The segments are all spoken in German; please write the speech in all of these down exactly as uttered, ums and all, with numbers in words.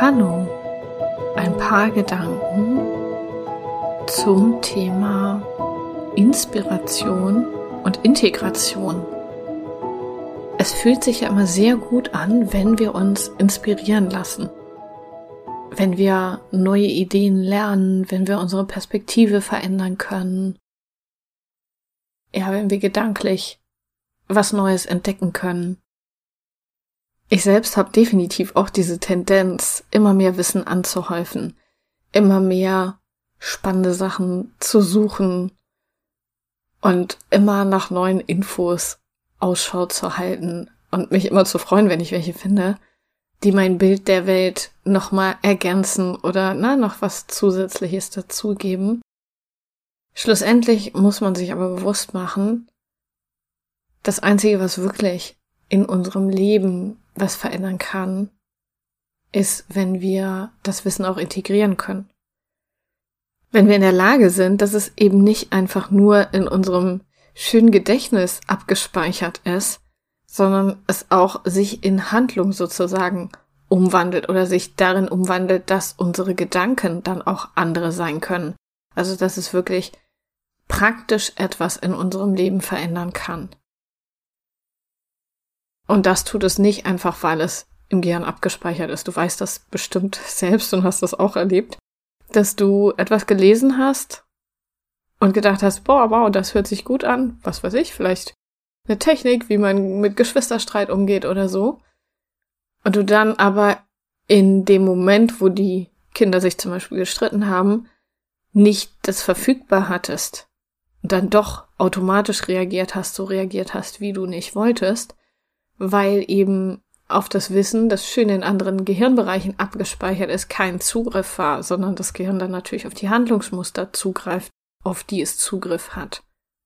Hallo, ein paar Gedanken zum Thema Inspiration und Integration. Es fühlt sich ja immer sehr gut an, wenn wir uns inspirieren lassen, wenn wir neue Ideen lernen, wenn wir unsere Perspektive verändern können, ja, wenn wir gedanklich was Neues entdecken können. Ich selbst habe definitiv auch diese Tendenz, immer mehr Wissen anzuhäufen, immer mehr spannende Sachen zu suchen und immer nach neuen Infos Ausschau zu halten und mich immer zu freuen, wenn ich welche finde, die mein Bild der Welt nochmal ergänzen oder na, noch was Zusätzliches dazugeben. Schlussendlich muss man sich aber bewusst machen, das Einzige, was wirklich in unserem Leben was verändern kann, ist, wenn wir das Wissen auch integrieren können. Wenn wir in der Lage sind, dass es eben nicht einfach nur in unserem schönen Gedächtnis abgespeichert ist, sondern es auch sich in Handlung sozusagen umwandelt oder sich darin umwandelt, dass unsere Gedanken dann auch andere sein können. Also, dass es wirklich praktisch etwas in unserem Leben verändern kann. Und das tut es nicht einfach, weil es im Gehirn abgespeichert ist. Du weißt das bestimmt selbst und hast das auch erlebt, dass du etwas gelesen hast und gedacht hast, boah, wow, das hört sich gut an. Was weiß ich, vielleicht eine Technik, wie man mit Geschwisterstreit umgeht oder so. Und du dann aber in dem Moment, wo die Kinder sich zum Beispiel gestritten haben, nicht das verfügbar hattest und dann doch automatisch reagiert hast, so reagiert hast, wie du nicht wolltest, weil eben auf das Wissen, das schön in anderen Gehirnbereichen abgespeichert ist, kein Zugriff war, sondern das Gehirn dann natürlich auf die Handlungsmuster zugreift, auf die es Zugriff hat.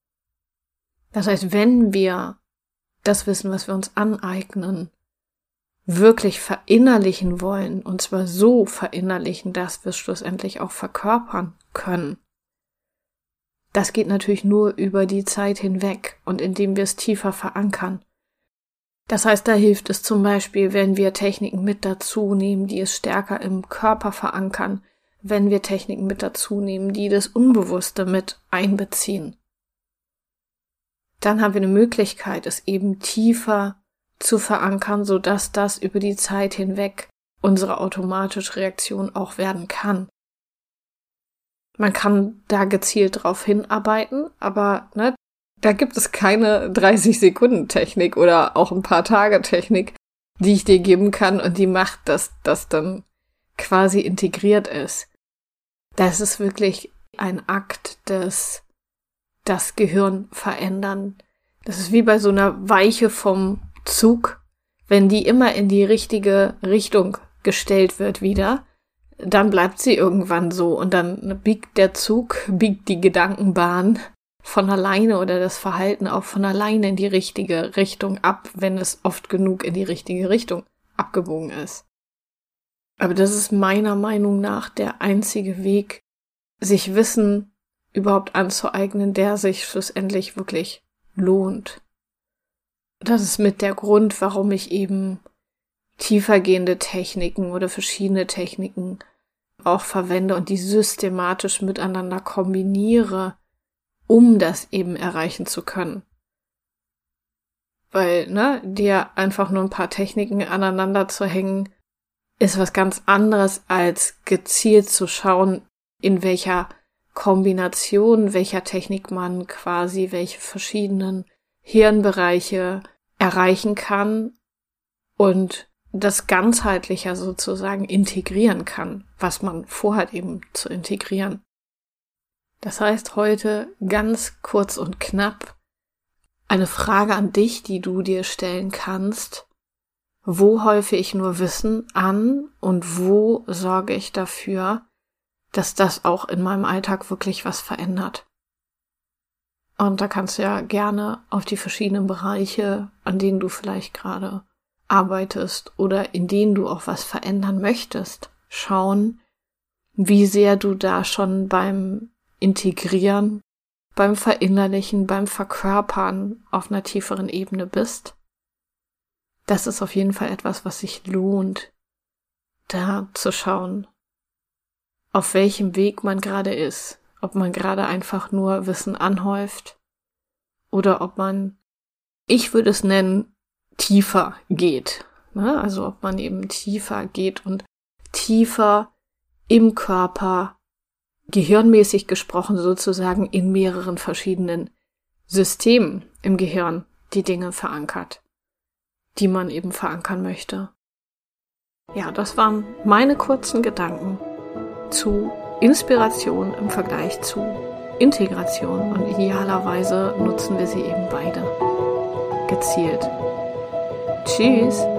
Das heißt, wenn wir das Wissen, was wir uns aneignen, wirklich verinnerlichen wollen, und zwar so verinnerlichen, dass wir es schlussendlich auch verkörpern können, das geht natürlich nur über die Zeit hinweg und indem wir es tiefer verankern. Das heißt, da hilft es zum Beispiel, wenn wir Techniken mit dazu nehmen, die es stärker im Körper verankern, wenn wir Techniken mit dazu nehmen, die das Unbewusste mit einbeziehen. Dann haben wir eine Möglichkeit, es eben tiefer zu verankern, sodass das über die Zeit hinweg unsere automatische Reaktion auch werden kann. Man kann da gezielt drauf hinarbeiten, aber ne, da gibt es keine dreißig-Sekunden-Technik oder auch ein paar Tage-Technik, die ich dir geben kann und die macht, dass das dann quasi integriert ist. Das ist wirklich ein Akt des das Gehirn verändern. Das ist wie bei so einer Weiche vom Zug. Wenn die immer in die richtige Richtung gestellt wird wieder, dann bleibt sie irgendwann so und dann biegt der Zug, biegt die Gedankenbahn von alleine oder das Verhalten auch von alleine in die richtige Richtung ab, wenn es oft genug in die richtige Richtung abgebogen ist. Aber das ist meiner Meinung nach der einzige Weg, sich Wissen überhaupt anzueignen, der sich schlussendlich wirklich lohnt. Das ist mit der Grund, warum ich eben tiefergehende Techniken oder verschiedene Techniken auch verwende und die systematisch miteinander kombiniere, um das eben erreichen zu können. Weil, ne, dir einfach nur ein paar Techniken aneinander zu hängen, ist was ganz anderes, als gezielt zu schauen, in welcher Kombination, welcher Technik man quasi welche verschiedenen Hirnbereiche erreichen kann und das ganzheitlicher sozusagen integrieren kann, was man vorhat eben zu integrieren. Das heißt heute ganz kurz und knapp eine Frage an dich, die du dir stellen kannst. Wo häufe ich nur Wissen an und wo sorge ich dafür, dass das auch in meinem Alltag wirklich was verändert? Und da kannst du ja gerne auf die verschiedenen Bereiche, an denen du vielleicht gerade arbeitest oder in denen du auch was verändern möchtest, schauen, wie sehr du da schon beim Integrieren, beim Verinnerlichen, beim Verkörpern auf einer tieferen Ebene bist. Das ist auf jeden Fall etwas, was sich lohnt, da zu schauen, auf welchem Weg man gerade ist, ob man gerade einfach nur Wissen anhäuft oder ob man, ich würde es nennen, tiefer geht. Ne? Also ob man eben tiefer geht und tiefer im Körper, gehirnmäßig gesprochen sozusagen, in mehreren verschiedenen Systemen im Gehirn die Dinge verankert, die man eben verankern möchte. Ja, das waren meine kurzen Gedanken zu Inspiration im Vergleich zu Integration, und idealerweise nutzen wir sie eben beide gezielt. Tschüss!